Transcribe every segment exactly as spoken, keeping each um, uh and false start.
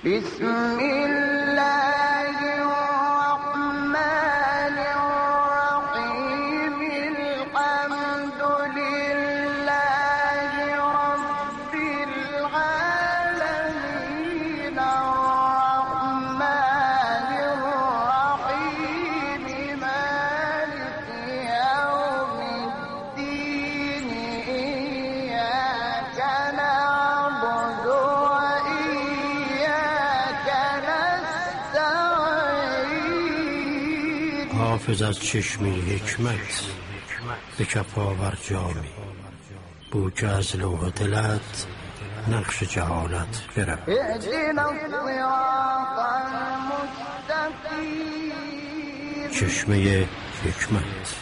بسم الله الرحمن الرحيم الحمد لله رب العالمين الرحمن الرحيم مالك يوم الدين إياك نعبد وإياك نستعين. حافظ از چشمه حکمت به کف آور جامی، بو که از لوح دلت نقش جهالت برم. اهدنا الصراط المستقیم. چشمه حکمت.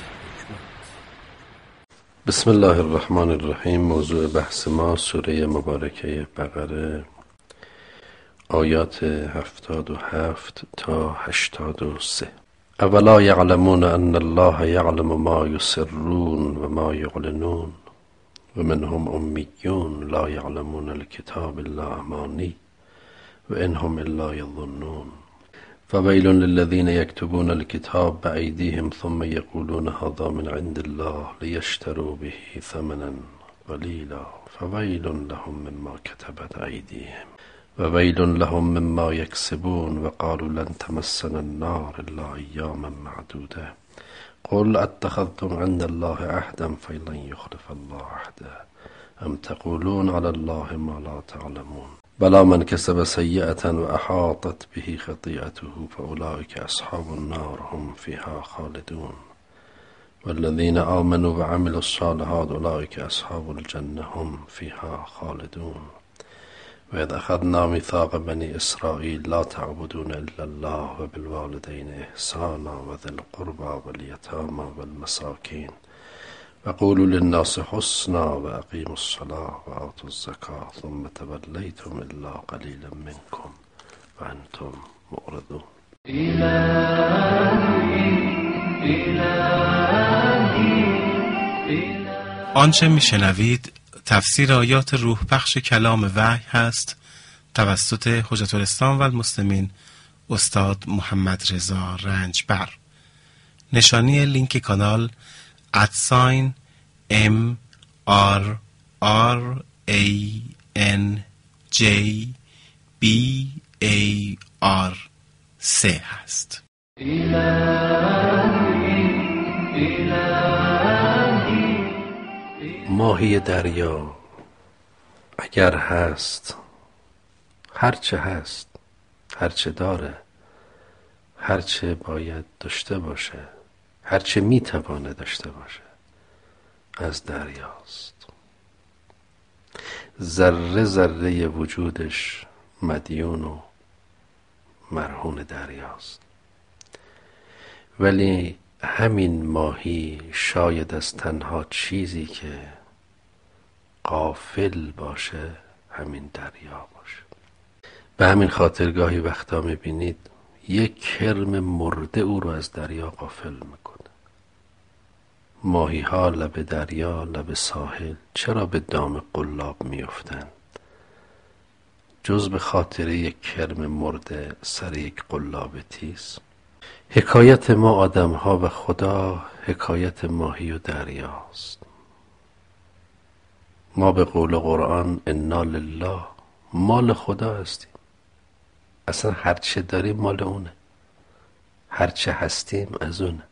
بسم الله الرحمن الرحیم. موضوع بحث ما سوره مبارکه بقره، آیات هفتاد و هفت تا هشتاد و سه. اولا یعلمون ان الله یعلم ما یسرون و ما یعلنون و منهم امیون لا یعلمون الکتاب الا امانی و انهم الا یظنون. فویل للذین یکتبون الکتاب بأیدیهم ثم یقولون هذا من عند الله لیشتروا به ثمنا قلیلا فویل لهم مما کتبت ایدیهم و ویل لهم مما یکسبون و قالوا لن تمسنا النار الا ایاما معدوده قل اتخذتم عند الله عهدا فلن یخلف الله عهده ام تقولون علی الله ما لا تعلمون. بلا من کسب سیئة و احاطت به خطیئته فاولئک اصحاب النار هم فیها خالدون والذین آمنوا و عملوا الصالحات اولئک اصحاب الجنة هم فیها خالدون. و اذ اخذنا میثاق بنی اسرائیل لا تعبدون الا الله و بالوالدین احسانا و ذی القربى والیتامى والمساکین و قولوا للناس حسنا و اقیموا الصلاة و آتوا الزکاة ثم تولیتم الا قلیلا منکم و انتم معرضون. آنچه میشنوید تفسیر آیات روح بخش کلام وحی هست توسط حجت الاسلام و المسلمین استاد محمد رضا رنجبر. نشانی لینک کانال ادساین ام آر آر ای ان جی بی ای آر سه هست. ماهی دریا اگر هست، هرچه هست، هرچه داره، هرچه باید داشته باشه، هرچه میتوانه داشته باشه از دریاست. ذره ذره وجودش مدیون و مرهون دریاست. ولی همین ماهی شاید از تنها چیزی که غافل باشه همین دریا باشه. به همین خاطر گاهی وقتا میبینید یک کرم مرده او رو از دریا غافل میکنه. ماهی ها لب دریا، لب ساحل چرا به دام قلاب میافتند؟ جز به خاطر یک کرم مرده سر یک قلاب تیز. حکایت ما آدم ها و خدا حکایت ماهی و دریاست. ما به قول قرآن انا لله مال خدا هستیم. اصلا هرچه داریم مال اونه، هرچه هستیم از اونه.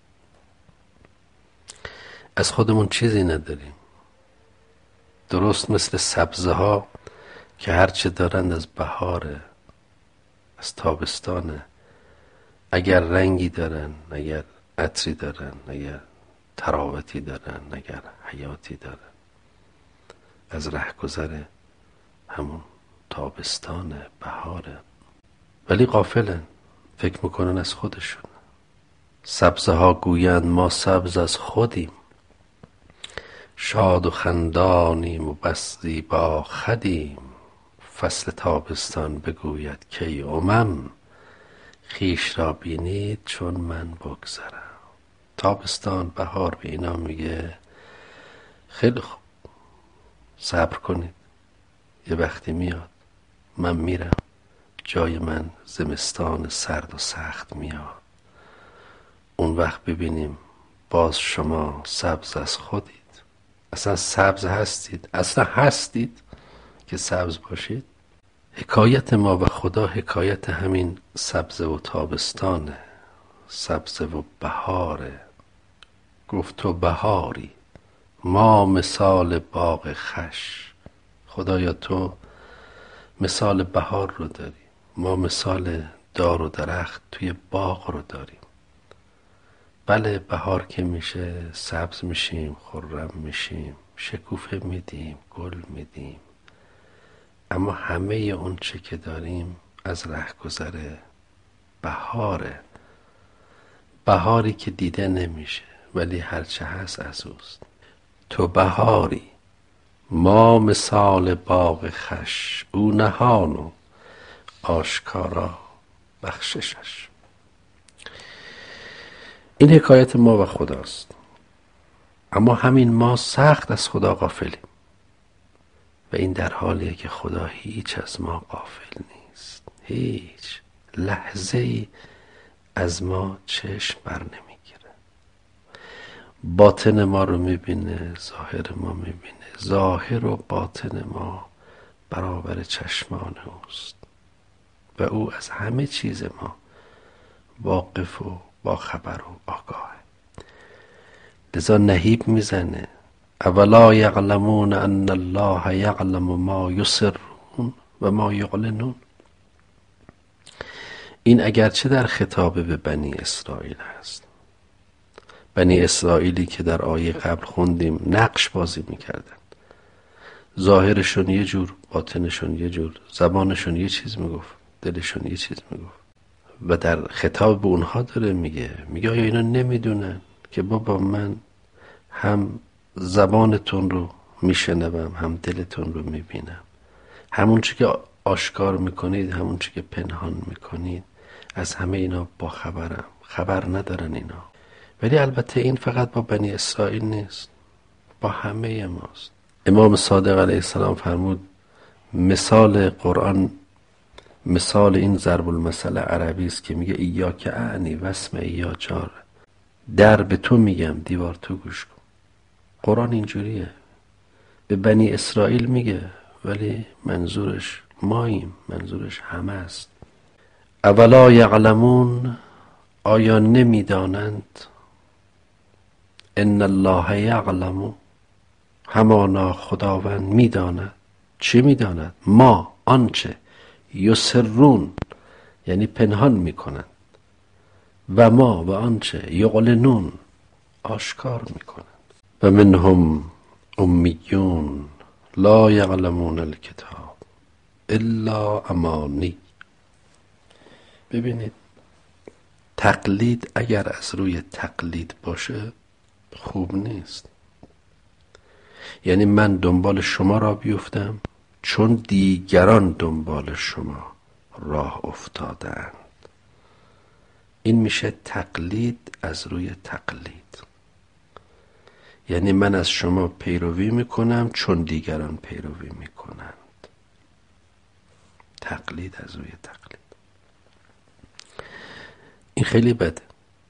از خودمون چیزی نداریم. درست مثل سبزه ها که هرچه دارند از بهاره، از تابستانه. اگر رنگی دارن، اگر عطری دارن، اگر تراوتی دارن، اگر حیاتی دارن، از رهگذر همون تابستانه، بهاره. ولی غافلن، فکر میکنن از خودشون. سبزه ها گویند ما سبز از خودیم، شاد و خندانیم و بس زیبا خدیم. فصل تابستان بگوید کی امم، خیش را بینید چون من بگذرم. تابستان، بهار به اینا میگه خیلی خوب، صبر کنید، یه وقتی میاد من میرم، جای من زمستان سرد و سخت میاد، اون وقت ببینیم باز شما سبز از خودید. اصلا سبز هستید؟ اصلا هستید که سبز باشید؟ حکایت ما و خدا حکایت همین سبز و تابستانه، سبز و بهاره. گفت تو بهاری، ما مثال باغ خش. خدایا تو مثال بهار رو داری، ما مثال دار و درخت توی باغ رو داریم. بله بهار که میشه سبز میشیم، خرم میشیم، شکوفه میدیم، گل میدیم، اما همه اون چه که داریم از رهگذر بهاره. بهاری که دیده نمیشه ولی هرچه هست از اوست. تو بهاری، ما مثال باغ خش، او نهان و آشکارا بخششش. این حکایت ما و خداست، اما همین ما سخت از خدا غافلیم و این در حالیه که خدا هیچ از ما غافل نیست، هیچ لحظه ای از ما چشم بر نمیگیره. باطن ما رو میبینه، ظاهر ما میبینه، ظاهر و باطن ما برابر چشمان اوست و او از همه چیز ما واقف و با خبر و آگاه. لذا نهیب میزنه اولا یعلمون ان الله یعلم ما یسرون و ما یعلنون. این اگرچه در خطاب به بنی اسرائیل هست، بنی اسرائیلی که در آیه قبل خوندیم نقش بازی میکردن، ظاهرشون یه جور، باطنشون یه جور، زبانشون یه چیز میگفت، دلشون یه چیز میگفت و در خطاب به اونها داره میگه میگه آیا اینا نمیدونن که بابا من هم زبانتون رو میشنوم هم دلتون رو میبینم، همون چی که آشکار میکنید همون چی که پنهان میکنید از همه اینا با خبرم. خبر ندارن اینا، ولی البته این فقط با بنی اسرائیل نیست، با همه ماست. امام صادق علیه السلام فرمود مثال قرآن مثال این ضرب المثل عربی است که میگه ایاک اعنی واسم ایا جار، در به تو میگم دیوار تو گوش کن. قرآن اینجوریه، به بنی اسرائیل میگه ولی منظورش ماییم، منظورش همه است. اولا یعلمون، آیا نمیدانند، ان الله یعلم، همانا خداوند میداند. چی میداند؟ ما آنچه یسرون یعنی پنهان میکنند و ما و آنچه یعلنون آشکار میکنند. و منهم امیون لا یعلمون الکتاب الا امانی. ببینید تقلید اگر از روی تقلید باشه خوب نیست. یعنی من دنبال شما را بیفتم چون دیگران دنبال شما راه افتادند. این میشه تقلید از روی تقلید. یعنی من از شما پیروی میکنم چون دیگران پیروی میکنند. تقلید از روی تقلید، این خیلی بده.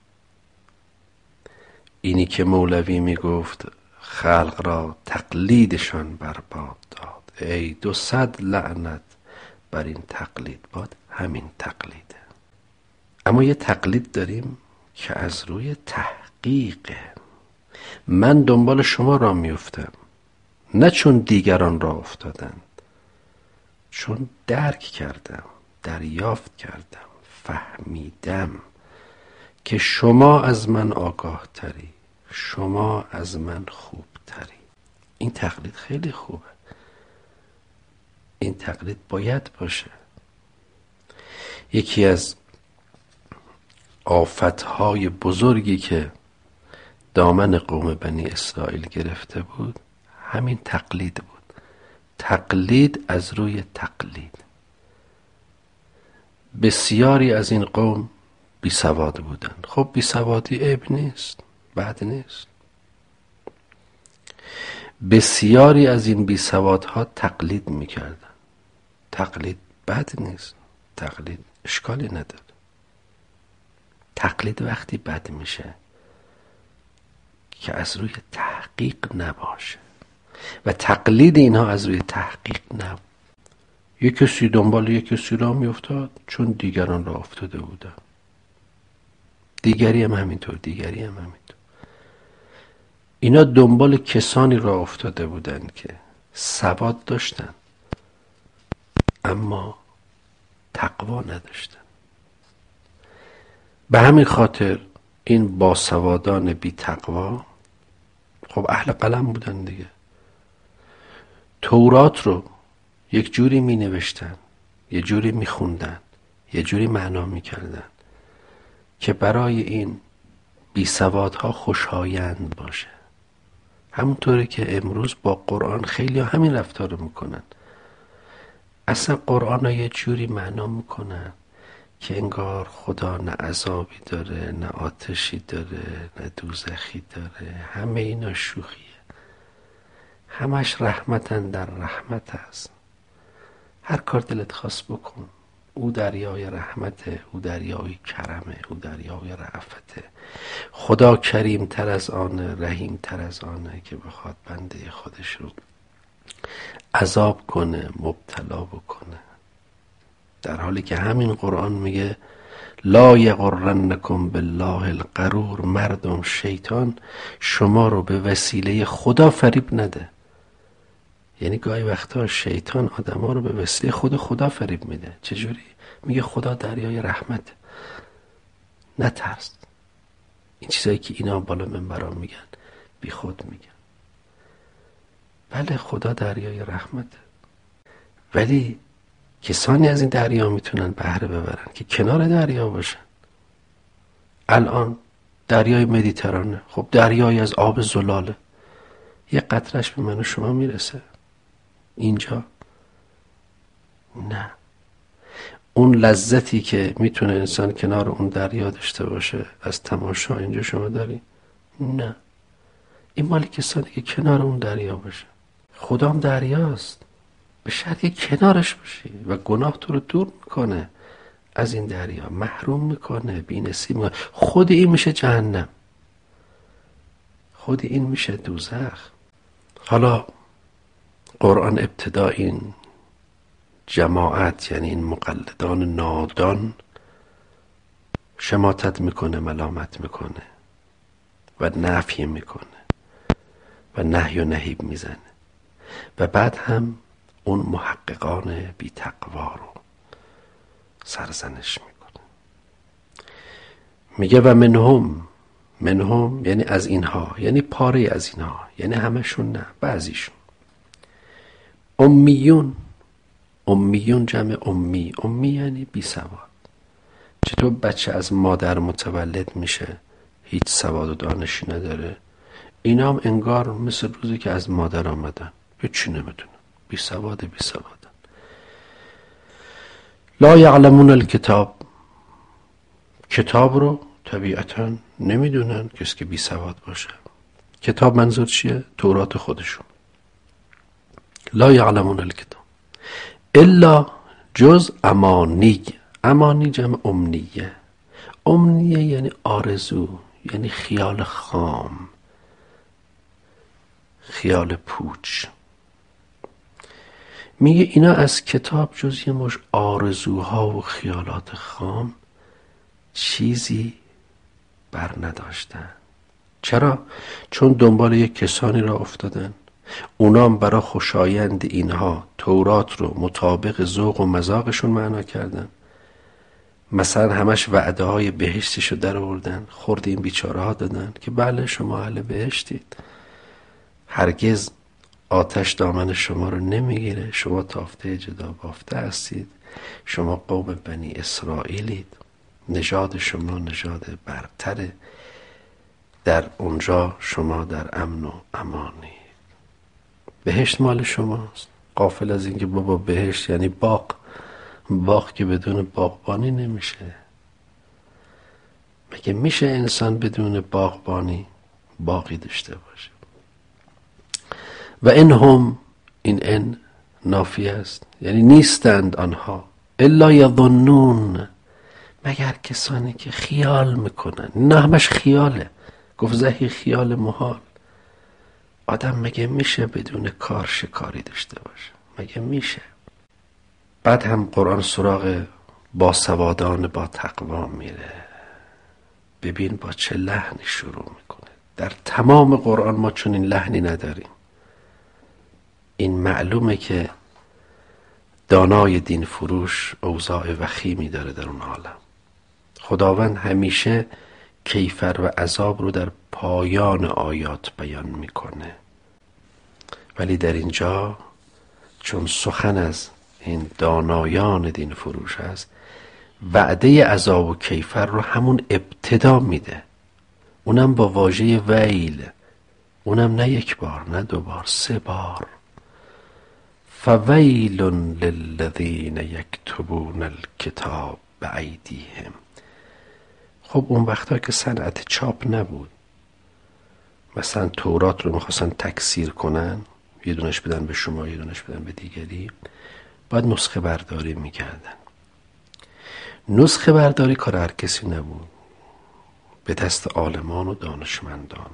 اینی که مولوی میگفت خلق را تقلیدشان برباد داد، ای دو صد لعنت بر این تقلید باد. همین تقلیده. اما یه تقلید داریم که از روی تحقیقه. من دنبال شما را میفتم نه چون دیگران را افتادند، چون درک کردم، دریافت کردم، فهمیدم که شما از من آگاه تری، شما از من خوب تری. این تقلید خیلی خوبه، این تقلید باید باشه. یکی از آفتهای بزرگی که دامن قوم بنی اسرائیل گرفته بود همین تقلید بود. تقلید از روی تقلید. بسیاری از این قوم بی سواد بودن. خب بی سوادی عیب نیست، بد نیست. بسیاری از این بی سوادها تقلید میکردن. تقلید بد نیست، تقلید اشکالی نداره. تقلید وقتی بد میشه که از روی تحقیق نباشه و تقلید اینها از روی تحقیق نباشه. یک کسی دنبال یک کسی را میافتاد چون دیگران را افتاده بودن، دیگری هم همینطور، دیگری هم همینطور. اینا دنبال کسانی را افتاده بودن که سواد داشتن اما تقوا نداشتن. به همین خاطر این باسوادان بی تقوا خب اهل قلم بودن دیگه. تورات رو یک جوری می نوشتن، یه جوری می خوندن، یه جوری معنا می کردن که برای این بی سوادها خوشایند باشه. همونطوری که امروز با قرآن خیلی همین رفتار رو میکنن. اصلا قرآن رو یه جوری معنا میکنن که انگار خدا نه عذابی داره، نه آتشی داره، نه دوزخی داره. همه اینا شوخیه، همش رحمتن در رحمت هست. هر کار دلت خواست بکن، او دریای رحمته، او دریای کرمه، او دریای رأفته. خدا کریم تر از آنه، رحیم تر از آنه که بخواد بنده خودش رو عذاب کنه، مبتلا بکنه. در حالی که همین قرآن میگه لا یغرنکم بالله الغرور، مردم شیطان شما رو به وسیله خدا فریب نده. یعنی گاهی وقتا شیطان آدم ها رو به وسیله خود خدا فریب میده. چجوری؟ میگه خدا دریای رحمت، نترس. این چیزایی که اینا بالا منبران میگن بی خود میگن. بله خدا دریای رحمت، ولی کسانی از این دریا میتونن بهره ببرن که کنار دریا باشن. الان دریای مدیترانه، خب دریایی از آب زلاله، یه قطرش به من و شما میرسه. اینجا نه. اون لذتی که میتونه انسان کنار اون دریا داشته باشه از تماشا اینجا شما داری؟ نه. این مالی کسانی که کنار اون دریا باشه. خدا هم دریاست، به شرطی کنارش باشی و گناه تو رو دور میکنه از این دریا، محروم میکنه، بی‌نصیب میکنه. خود این میشه جهنم، خود این میشه دوزخ. حالا قرآن ابتدا این جماعت، یعنی این مقلدان نادان، شماتت میکنه، ملامت میکنه و نفی میکنه و نهی و نهیب میزنه و بعد هم اون محققان بی تقوا رو سرزنش میکنه. میگه و منهم، منهم یعنی از اینها، یعنی پاره از اینها، یعنی همشون نه، بعضیشون. امیون، امیون جمع امی، امی یعنی بی سواد. چطور بچه از مادر متولد میشه هیچ سواد و دانشی نداره؟ اینا هم انگار مثل روزی که از مادر آمدن هیچی نمیدونن، بی سواد بی سوادن. لا یعلمون الکتاب، کتاب رو طبیعتا نمیدونن کسی که بی سواد باشه. کتاب منظور چیه؟ تورات خودشون. لا یعلمون الکتاب الا جز امانی. امانی جمع امنیه. امنیه یعنی آرزو، یعنی خیال خام، خیال پوچ. میگه اینا از کتاب جز یه مش آرزوها و خیالات خام چیزی بر نداشتن. چرا؟ چون دنبال یک کسانی را افتادن، اونام برای خوشایند اینها تورات رو مطابق ذوق و مذاقشون معنا کردن. مثلا همش وعده های بهشتشو در آوردن، خورد این بیچاره ها دادن که بله شما اهل بهشتید، هرگز آتش دامن شما رو نمیگیره، شما تافته جدا بافته هستید، شما قوم بنی اسرائیلید، نژاد شما نژاد برتره، در اونجا شما در امن و امانی، بهشت مال شماست. غافل از اینکه بابا بهشت یعنی باغ، باغ که بدون باغبانی نمیشه. مگه میشه انسان بدون باغبانی باغی داشته باشه؟ و این هم، این ان نافی است، یعنی نیستند آنها، الا یظنون، مگر کسانی که خیال میکنن. نه همش خیاله. گفت زهی خیال محال. آدم مگه میشه بدون کار شکاری داشته باشه؟ مگه میشه؟ بعد هم قرآن سراغ باسوادان با تقوا میره. ببین با چه لحنی شروع میکنه. در تمام قرآن ما چون این لحنی نداریم. این معلومه که دانای دین فروش اوضاع وخیمی داره در اون عالم. خداوند همیشه کیفر و عذاب رو در پایان آیات بیان میکنه، ولی در اینجا چون سخن از این دانایان دین فروش هست، وعده عذاب و کیفر رو همون ابتدا میده، اونم با واژه ویل، اونم نه یک بار نه دو بار، سه بار. فویل للذین یکتبون الکتاب بایدیهم. خب اون وقتا که صنعت چاپ نبود، مثلا تورات رو میخواستن تکثیر کنن، یه دونش بدن به شما یه دونش بدن به دیگری، باید نسخه برداری میکردن. نسخه برداری کار هر کسی نبود، به دست عالمان و دانشمندان.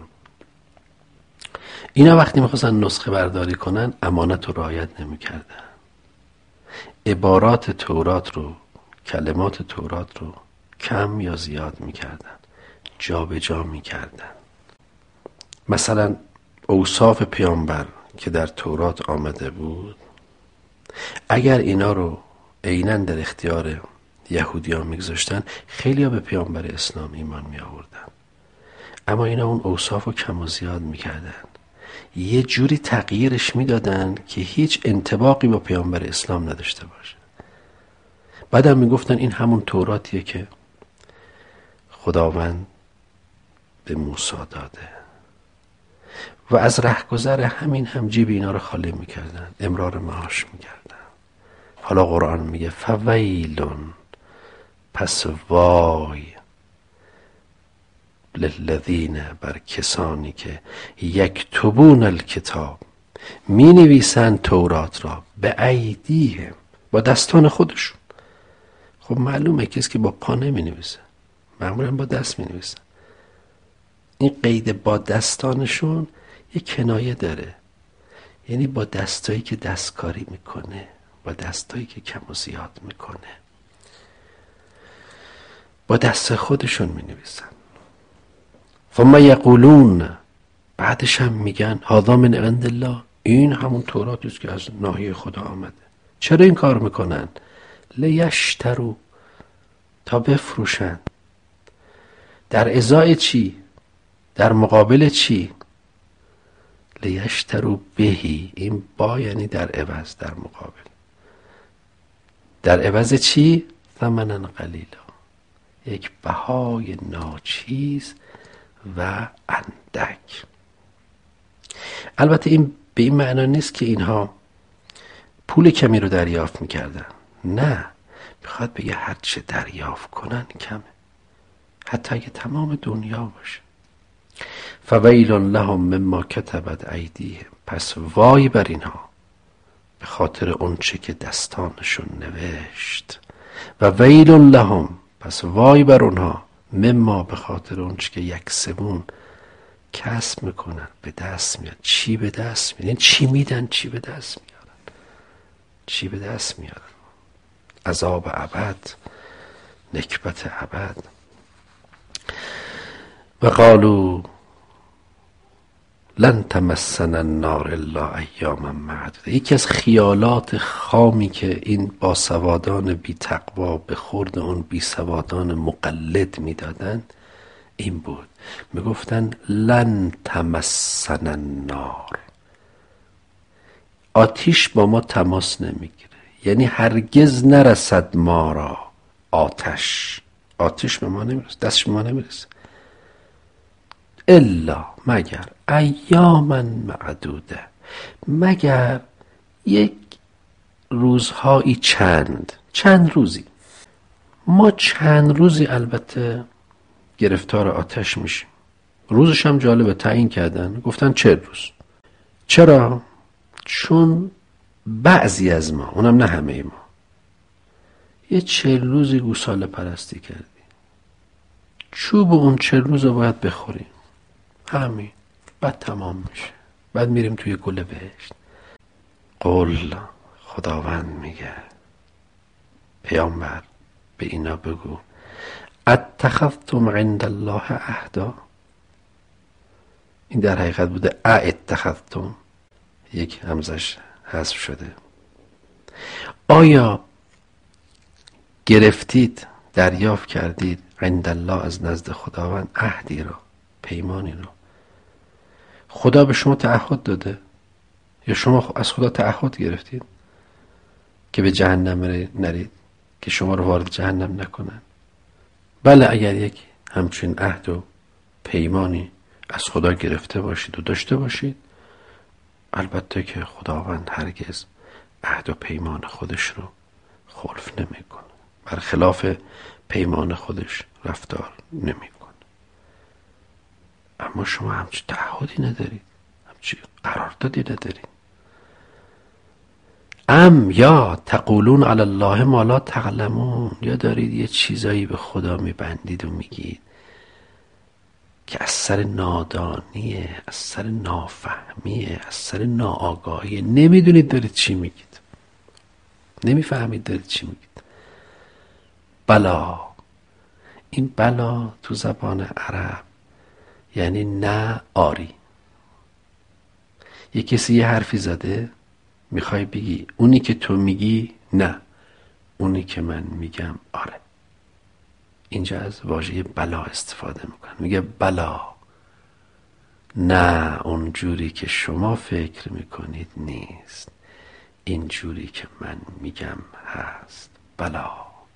اینا وقتی میخواستن نسخه برداری کنن امانت رو رعایت نمیکردن. عبارات تورات رو، کلمات تورات رو کم یا زیاد میکردن، جا به جا میکردن. مثلا اوصاف پیامبر که در تورات آمده بود، اگر اینا رو عیناً در اختیار یهودیان میگذاشتن، خیلی ها به پیامبر اسلام ایمان می آوردن. اما اینا اون اوصاف رو کم و زیاد میکردن، یه جوری تغییرش میدادن که هیچ انطباقی با پیامبر اسلام نداشته باشه. بعدم میگفتن این همون توراتیه که خداوند به موسی داده، و از رهگذر همین هم جیب اینا رو خالی میکردن، امرار معاش میکردن. حالا قرآن میگه فویلون، پس وای، للذین، بر کسانی که یکتبون الکتاب، می نویسن تورات را، به ایدیهم، با دستان خودشون. خب معلومه کسی که با پا نمی نویسه، معمولا با دست می نویسن. این قید با دستانشون یه کنایه داره، یعنی با دستایی که دستکاری میکنه، با دستایی که کم و زیاد میکنه، با دست خودشون می نویسن. ثم یقولون، بعدش هم میگن هذا من عند الله، این همون توراتی است که از ناحیه خدا آمده. چرا این کار میکنن؟ لیشترو، تا بفروشن. در ازای چی؟ در مقابل چی؟ لیشترو بهی، این با یعنی در عوض، در مقابل. در عوض چی؟ ثمنا قلیلا، یک بهای ناچیز و اندک. البته این به این معنا نیست که اینها پول کمی رو دریافت میکردن، نه، میخواد بگه هر چه دریافت کنن کمه، حتی اگه تمام دنیا باشه. فویل لهم مما کتبت ایدیهم، پس وای بر اینها به خاطر اون چه که دستانشون نوشت. و ویل لهم، پس وای بر اونها، مما، به خاطر اون چه که یکسبون، کسب میکنن، به دست میاد. چی به دست میاد؟ چی میدن؟ چی به دست میارن؟ چی به دست میارن؟ عذاب ابد، نکبت ابد. و قالوا لن تمسنا النار الا ایاما معدوده. یکی از خیالات خامی که این باسوادان بی تقوا به خورد اون بی سوادان مقلد میدادن این بود، میگفتن لن تمسنا النار، آتیش با ما تماس نمیگیره، یعنی هرگز نرسد ما را آتش، آتش به ما نمیرسه، دستش به ما نمیرسه. الا، مگر، ایاما معدوده، مگر یک روزهایی چند چند روزی. ما چند روزی البته گرفتار آتش میشیم. روزش هم جالبه، تعیین کردن، گفتن چه روز. چرا؟ چون بعضی از ما، اونم نه همه ما، یه چهل روزی گوساله پرستی کردی، چوب اون چهل روز رو باید بخوریم، همین، بعد تمام میشه، بعد میریم توی گل بهشت. قول خداوند میگه پیامبر به اینا بگو اتخذتم عند الله عهدا. این در حقیقت بوده اتخذتم، یک همزش حذف شده. آیا گرفتید، دریافت کردید عند الله، از نزد خداوند، عهدی رو، پیمانی رو؟ خدا به شما تعهد داده یا شما از خدا تعهد گرفتید که به جهنم نرید، که شما رو وارد جهنم نکنن؟ بله، اگر یک همچین عهد و پیمانی از خدا گرفته باشید و داشته باشید، البته که خداوند هرگز عهد و پیمان خودش رو خلف نمیکنه، برخلاف پیمان خودش رفتار نمیکنه. اما شما همچین تعهدی ندارید، همچین قراردادی ندارید. ام یا تقولون علی الله ما لا تعلمون، یا دارید یه چیزایی به خدا میبندید و میگید که از سر نادانیه، از سر نافهمیه، از سر ناآگاهیه، نمیدونید دارید چی میگید، نمیفهمید دارید چی میگید. بلا، این بلا تو زبان عرب یعنی نه آری. یه کسی یه حرفی زده، میخوای بگی اونی که تو میگی نه، اونی که من میگم آره. اینجا از واژه بلا استفاده میکنه، میگه بلا، نه اون جوری که شما فکر میکنید نیست، این جوری که من میگم هست. بلا.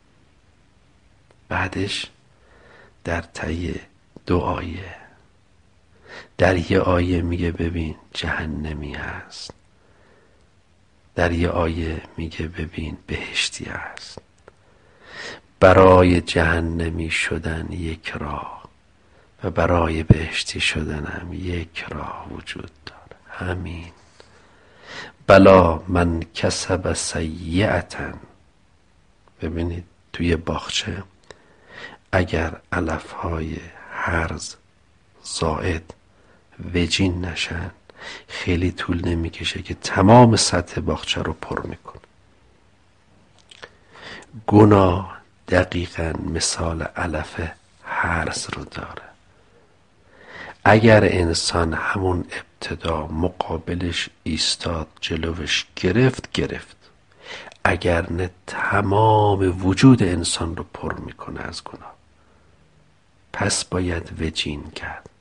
بعدش در طی دو آیه، در یه آیه میگه ببین جهنمی هست، در یه آیه میگه ببین بهشتی هست. برای جهنمی شدن یک راه و برای بهشتی شدن هم یک راه وجود داره، همین. بلا من کسب سیئتا. ببینید توی باغچه اگر علفهای هرز زائد وجین نشن، خیلی طول نمیکشه که تمام سطح باغچه رو پر میکنه. گناه دقیقاً مثال علف هرز رو داره. اگر انسان همون ابتدا مقابلش ایستاد، جلوش گرفت گرفت، اگر نه تمام وجود انسان رو پر میکنه از گناه. پس باید وجین کرد،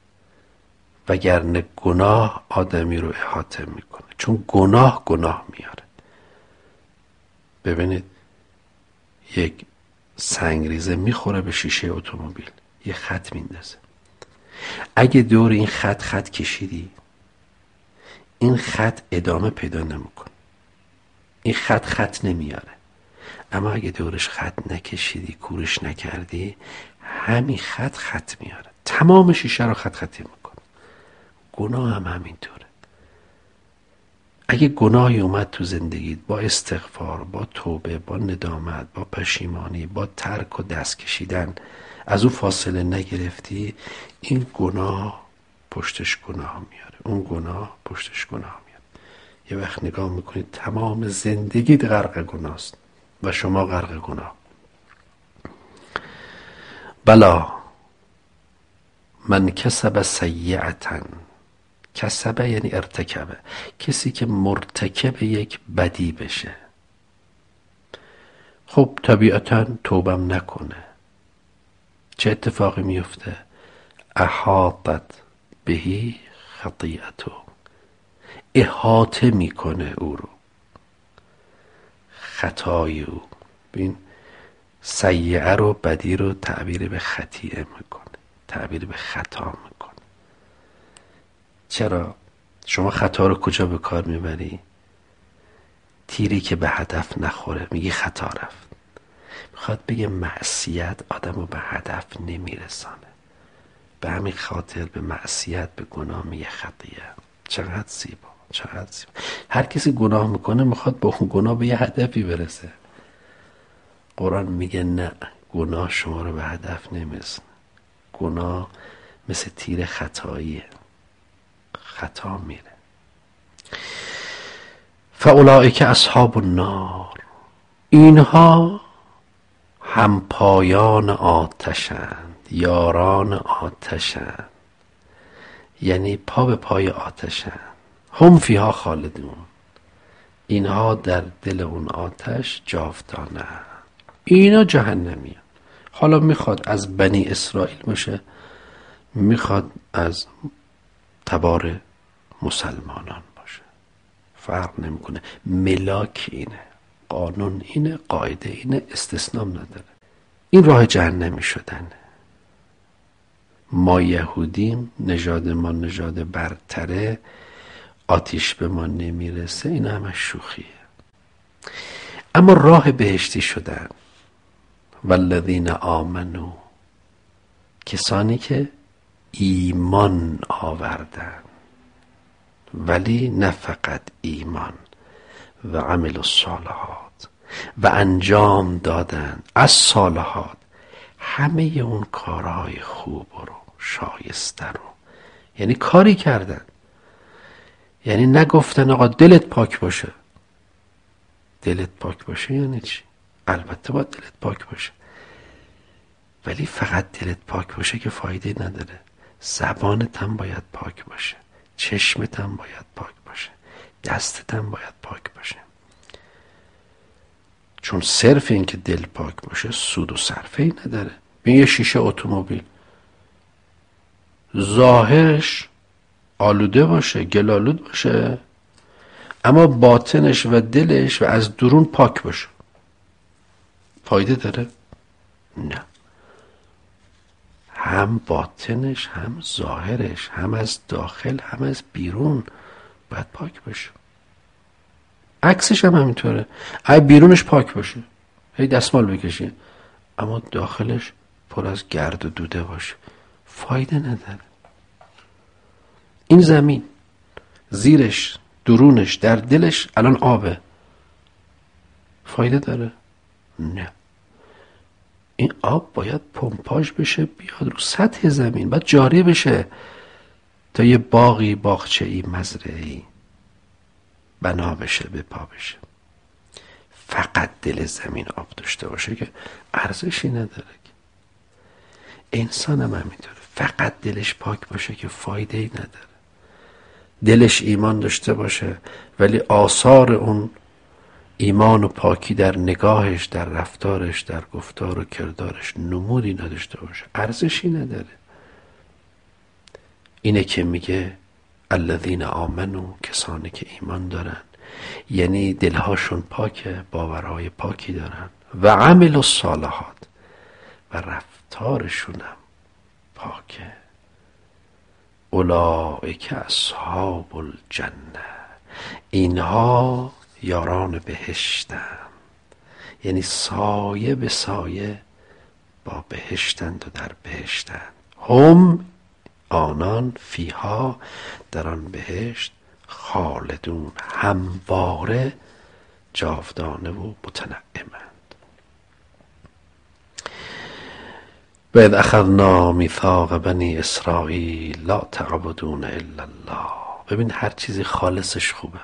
وگرنه گناه آدمی رو احاطه میکنه، چون گناه گناه میاره. ببینید یک سنگریزه میخوره به شیشه اتومبیل، یه خط میندازه. اگه دور این خط خط کشیدی، این خط ادامه پیدا نمیکنه، این خط خط نمیاره. اما اگه دورش خط نکشیدی، کورش نکردی، همین خط خط میاره، تمام شیشه رو خط خطی میکنه. گناه هم همینطوره. اگه گناهی اومد تو زندگیت، با استغفار، با توبه، با ندامت، با پشیمانی، با ترک و دست کشیدن از او فاصله نگرفتی، این گناه پشتش گناه میاره، اون گناه پشتش گناه میاره. یه وقت نگاه میکنید تمام زندگیت غرق گناه است و شما غرق گناه. بلا من کسب سیئتا. کسبه یعنی ارتکبه، کسی که مرتکب یک بدی بشه، خب طبیعتا توبم نکنه، چه اتفاقی میفته؟ احاطت بهی خطیئتو، احاطه میکنه او رو خطای او. ببین سیئه رو، بدی رو تعبیر به خطیئه میکنه، تعبیر به خطا میکنه. چرا؟ شما خطا رو کجا به کار میبری؟ تیری که به هدف نخوره میگی خطا رفت. میخواد بگه معصیت آدم رو به هدف نمیرسانه، به همین خاطر به معصیت، به گناه میگه خطیه. چقدر زیبا، چقدر زیبا. هر کسی گناه میکنه میخواد با اون گناه به یه هدفی برسه. قرآن میگه نه، گناه شما رو به هدف نمیرسونه. گناه مثل تیر خطاییه، خطا میره. فاولئک اصحاب النار، اینها همپایان آتشند، یاران آتشند، یعنی پا به پای آتشند. هم فیها خالدون، اینها در دل اون آتش جاودانند. اینا جهنمی هست. حالا میخواد از بنی اسرائیل باشه، میخواد از تبار مسلمانان باشه، فرق نمیکنه. ملاک اینه، قانون اینه، قاعده اینه، استثنام نداره. این راه جهنمی شدنه. ما یهودیم، نژاد ما نژاد برتره، آتیش به ما نمیرسه، این همه شوخیه. اما راه بهشتی شدن والذین آمنو، کسانی که ایمان آوردن، ولی نه فقط ایمان، و عمل الصالحات، و انجام دادن از صالحات، همه اون کارهای خوب رو، شایسته رو، یعنی کاری کردن، یعنی نگفتن آقا دلت پاک باشه. دلت پاک باشه یعنی چی؟ البته باید دلت پاک باشه، ولی فقط دلت پاک باشه که فایده نداره. زبانت هم باید پاک باشه، چشمت هم باید پاک باشه، دستت هم باید پاک باشه. چون صرف این که دل پاک باشه سود و صرفه ای نداره. ببین یه شیشه اتومبیل ظاهرش آلوده باشه، گلالود باشه، اما باطنش و دلش و از درون پاک باشه، فایده داره؟ نه. هم باطنش، هم ظاهرش، هم از داخل، هم از بیرون باید پاک باشه. عکسش هم همینطوره. اگه بیرونش پاک باشه، هی دستمال بکشه، اما داخلش پر از گرد و دوده باشه، فایده نداره. این زمین زیرش، درونش، در دلش الان آبه، فایده داره؟ نه. این آب باید پمپاژ بشه، بیاد رو سطح زمین، بعد جاری بشه تا یه باغی، باغچه‌ای، مزرعه‌ای بنا بشه، بپا بشه. فقط دل زمین آب داشته باشه که ارزشی نداره. انسان هم همینطوره، فقط دلش پاک باشه که فایده ای نداره. دلش ایمان داشته باشه ولی آثار اون ایمان و پاکی در نگاهش، در رفتارش، در گفتار و کردارش نمودی نداشته باشه، ارزشی نداره. اینه که میگه الذین آمنو، کسانی که ایمان دارن، یعنی دلهاشون پاکه، باورهای پاکی دارن، و عمل الصالحات، و رفتارشونم پاکه. اولئک اصحاب الجنه، اینها یاران بهشتند، یعنی سایه به سایه با بهشتند و در بهشتند. هم آنان فیها، در آن بهشت، خالدون، همواره جاودانه و متنعمند. و اذ اخذنا میثاق بنی اسرائیل لا تعبدون الا الله. ببین هر چیزی خالصش خوبه.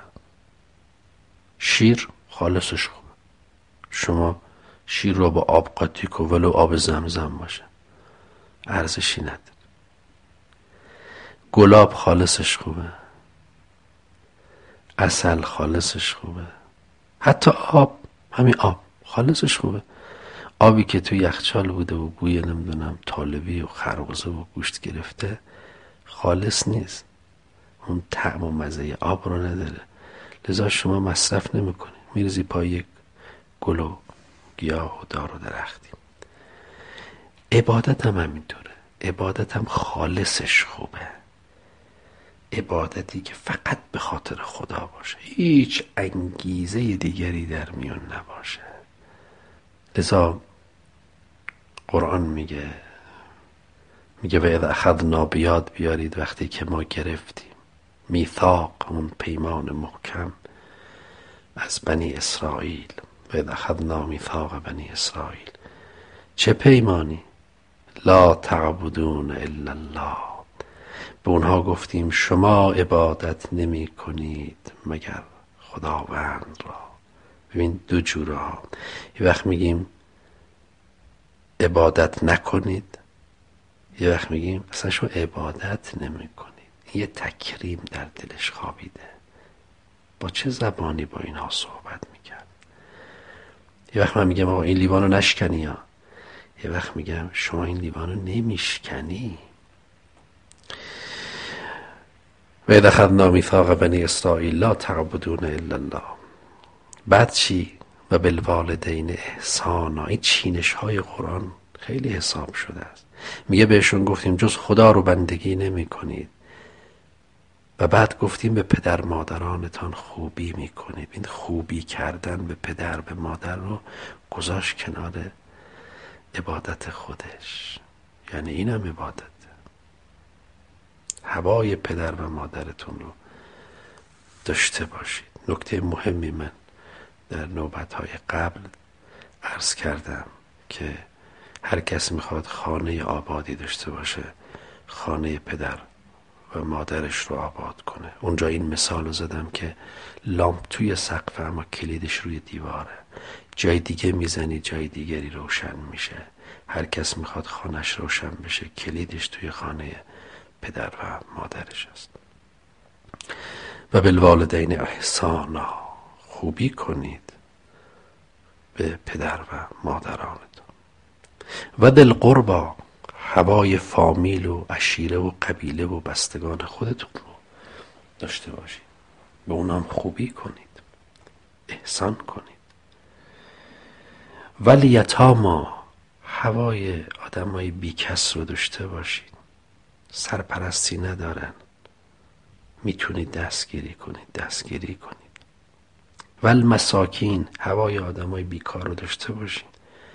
شیر خالصش خوبه. شما شیر رو با آب قاطی کن ولو آب زمزم باشه، ارزشی نداره. گلاب خالصش خوبه، عسل خالصش خوبه، حتی آب، همین آب خالصش خوبه. آبی که تو یخچال بوده و بوی نمیدونم طالبی و خربزه و گوشت گرفته خالص نیست، اون طعم و مزه آب رو نداره. لذا شما مصرف نمیکنی، میریزی پای یک گل و گیاه و دار و درختی. عبادت هم همینطوره. عبادت هم خالصش خوبه. عبادتی که فقط به خاطر خدا باشه، هیچ انگیزه دیگری در میون نباشه. لذا قرآن میگه میگه و اذا اخذنا، بیاد بیارید وقتی که ما گرفتیم میثاق، اون پیمان محکم از بنی اسرائیل، و اذ اخذنا میثاق بنی اسرائیل، چه پیمانی؟ لا تعبدون الا الله، به اونها گفتیم شما عبادت نمی کنید مگر خداوند را. ببین دو جوره ها، یه وقت میگیم عبادت نکنید، یه وقت میگیم اصلا شما عبادت نمی کنید. یه تکریم در دلش خوابیده. با چه زبانی با اینها صحبت میکرد؟ یه وقت من میگم آقا این لیوانو نشکنی ها، یه وقت میگم شما این لیوانو نمیشکنی. و اذ اخذنا میثاق بنی اسرائیل لا تعبدون الا الله. بعد چی؟ و بالوالدین احسانا. این چینش های قرآن خیلی حساب شده است. میگه بهشون گفتیم جز خدا رو بندگی نمی کنید، و بعد گفتیم به پدر مادرانتان خوبی میکنید. این خوبی کردن به پدر به مادر رو گذاشت کنار عبادت خودش، یعنی اینم عبادت. هوای پدر و مادرتون رو داشته باشید. نکته مهمی من در نوبت‌های قبل عرض کردم که هر کس میخواد خانه آبادی داشته باشه، خانه پدر و مادرش رو آباد کنه. اونجا این مثال رو زدم که لامپ توی سقف اما کلیدش روی دیواره. جای دیگه میزنی جای دیگری روشن میشه. هر کس میخواد خانهش روشن بشه، کلیدش توی خانه پدر و مادرش است. و بالوالدین احسانا، خوبی کنید به پدر و مادرانتون. و دل قربا، هوای فامیل و عشیره و قبیله و بستگان خودتون رو داشته باشید، به اونام خوبی کنید، احسان کنید. ولی یتاما، هوای آدمای بیکس رو داشته باشید، سرپرستی ندارن، میتونید دستگیری کنید دستگیری کنید. ول مساکین، هوای آدمای بیکار رو داشته باشید،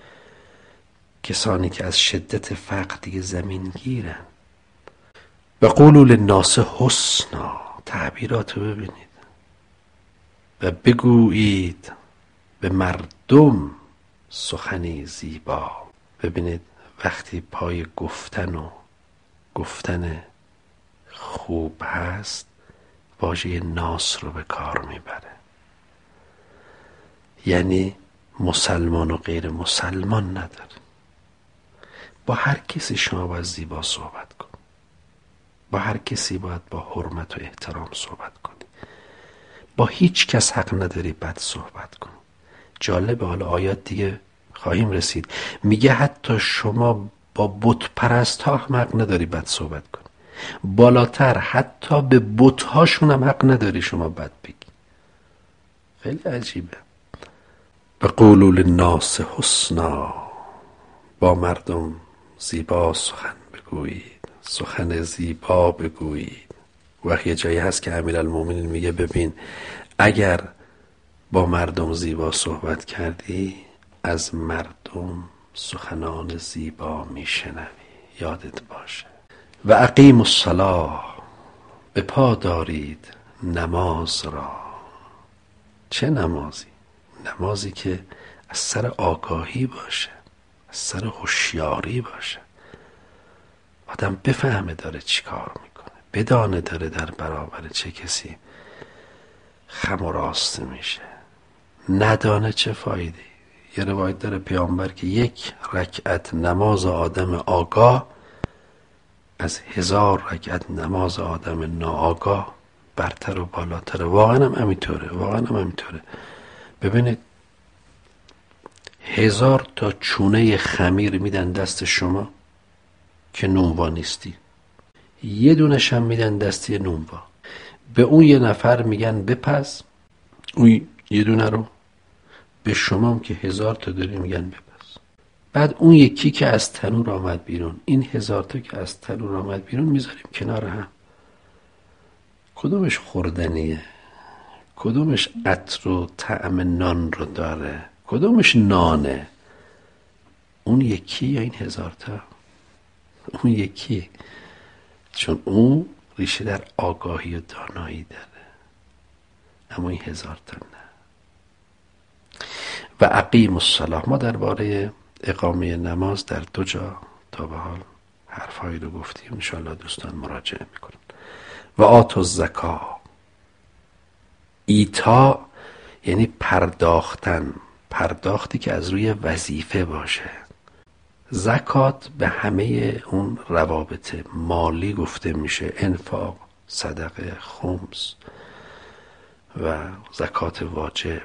کسانی که از شدت فقر دیگه زمین گیرن. و قولوا للناس حسنا، تعبیرات رو ببینید. و بگویید به مردم سخنی زیبا. ببینید وقتی پای گفتن و گفتن خوب هست، واژه ناس رو به کار میبره. یعنی مسلمان و غیر مسلمان نداره. با هر کسی شما باید زیبا صحبت کن، با هر کسی باید با حرمت و احترام صحبت کنی. با هیچ کس حق نداری بد صحبت کن. جالبه، حالا آیات دیگه خواهیم رسید، میگه حتی شما با بت پرست ها حق نداری بد صحبت کن. بالاتر حتی به بت هاشون هم حق نداری شما بد بگی. خیلی عجیبه. بقولوا للناس حسنا، با مردم زیبا سخن بگویید، سخن زیبا بگویید. وقت یه جایی هست که امیرالمومنین میگه ببین اگر با مردم زیبا صحبت کردی، از مردم سخنان زیبا میشنوی. یادت باشه. و اقیموا الصلاة، به پا دارید نماز را. چه نمازی؟ نمازی که از سر آگاهی باشه، از سر هوشیاری باشه. آدم بفهمه داره چی کار میکنه، بدانه داره در برابر چه کسی خم و راست میشه. ندانه چه فایده. یه روایت داره پیامبر که یک رکعت نماز آدم آگاه از هزار رکعت نماز آدم ناآگاه برتر و بالاتره. واقعا هم همینطوره، واقعا هم همینطوره. ببینید هزار تا چونه خمیر میدن دست شما که نونوا نیستی، یه دونش هم میدن دستی نونوا. به اون یه نفر میگن بپز، اون یه دونه رو به شما هم که هزار تا داری میگن بپز. بعد اون یکی که از تنور آمد بیرون، این هزار تا که از تنور آمد بیرون میذاریم کنار هم. کدومش خوردنیه؟ کدومش عطر و طعم نان رو داره؟ کدومش نانه؟ اون یکی یا این هزار تا؟ اون یکی، چون اون ریشه در آگاهی و دانایی داره، اما این هزار تا نه. و اقیم الصلاة. ما درباره اقامه نماز در دو جا تا به حال حرفایی رو گفتیم، انشاءالله دوستان مراجعه میکنن. و آتوا الزکاة. ایتا یعنی پرداختن، پرداختی که از روی وظیفه باشه. زکات به همه اون روابط مالی گفته میشه، انفاق، صدقه، خمس و زکات واجب.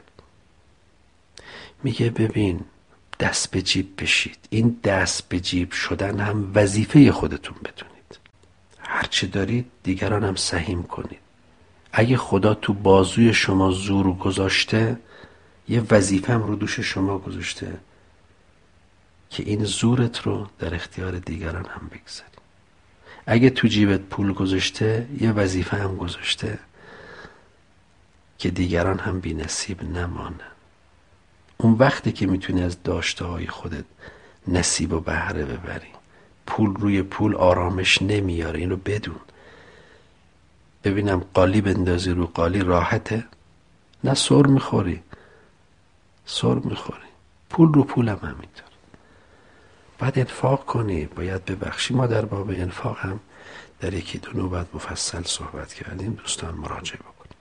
میگه ببین دست به جیب بشید، این دست به جیب شدن هم وظیفه خودتون بدونید. هرچی دارید دیگران هم سهیم کنید. اگه خدا تو بازوی شما زور گذاشته، یه وظیفه هم رو دوش شما گذاشته که این زورت رو در اختیار دیگران هم بگذاری. اگه تو جیبت پول گذاشته، یه وظیفه هم گذاشته که دیگران هم بی نصیب نمانن. اون وقتی که میتونی از داشته های خودت نصیب و بهره ببری. پول روی پول آرامش نمیاره، اینو بدون. ببینم قالی بندازی رو قالی راحته؟ نه، سر میخوری، سر میخوری. پول رو پول هم همینطور. باید انفاق کنی، باید ببخشی. ما در باب انفاق هم در یکی دو نوبت مفصل صحبت کردیم، دوستان مراجعه بکنیم.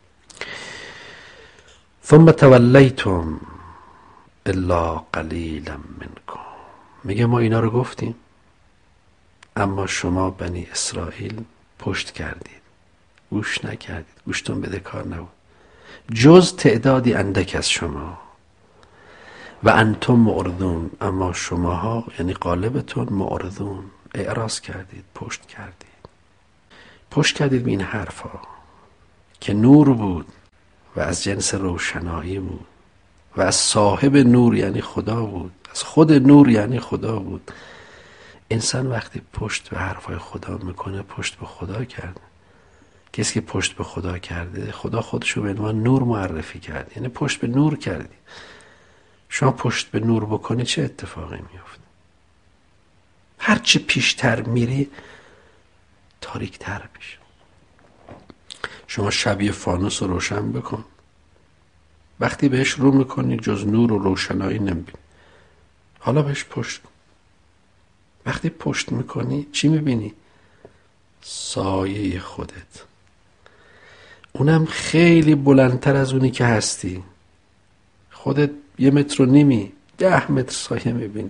ثم تولیتم الا قلیلا منکم. میگه ما اینا رو گفتیم اما شما بنی اسرائیل پشت کردید، گوش نکردید، گوشتون بده کار نبود، جز تعدادی اندک از شما. و انتم معرضون، اما شماها یعنی غالبتون معرضون، اعراض کردید، پشت کردید. پشت کردید به این حرفا که نور بود و از جنس روشنایی بود و از صاحب نور یعنی خدا بود، از خود نور یعنی خدا بود. انسان وقتی پشت به حرفای خدا میکنه، پشت به خدا کرده. کسی که پشت به خدا کرده، خدا خودشو به عنوان نور معرفی کرد، یعنی پشت به نور کردی. شما پشت به نور بکنی چه اتفاقی میفته؟ هرچی پیشتر میری تاریکتر میشه. شما شبیه فانوس رو روشن بکن، وقتی بهش رو میکنی جز نور و روشنایی نمیبینی. حالا بهش پشت کن. وقتی پشت میکنی چی میبینی؟ سایه خودت، اونم خیلی بلندتر از اونی که هستی. خودت یه متر و نیمی، ده متر سایه میبینی.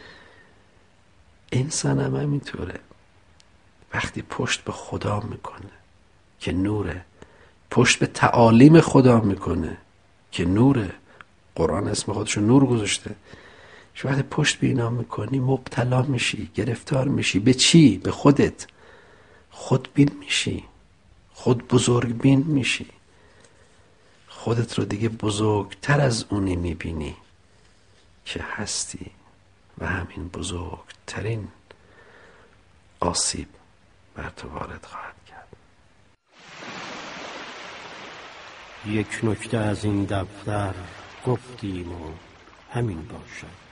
انسان هم همینطوره. وقتی پشت به خدا میکنه که نوره، پشت به تعالیم خدا میکنه که نوره، قرآن اسم خودشو نور گذاشته. شو وقتی پشت به اینا میکنی مبتلا میشی، گرفتار میشی. به چی؟ به خودت. خودبین میشی، خود بزرگ بین میشی. خودت رو دیگه بزرگتر از اونی میبینی که هستی و همین بزرگترین آسیب بر تو وارد خواهد کرد. یک نکته از این دفتر گفتیم و همین باشد.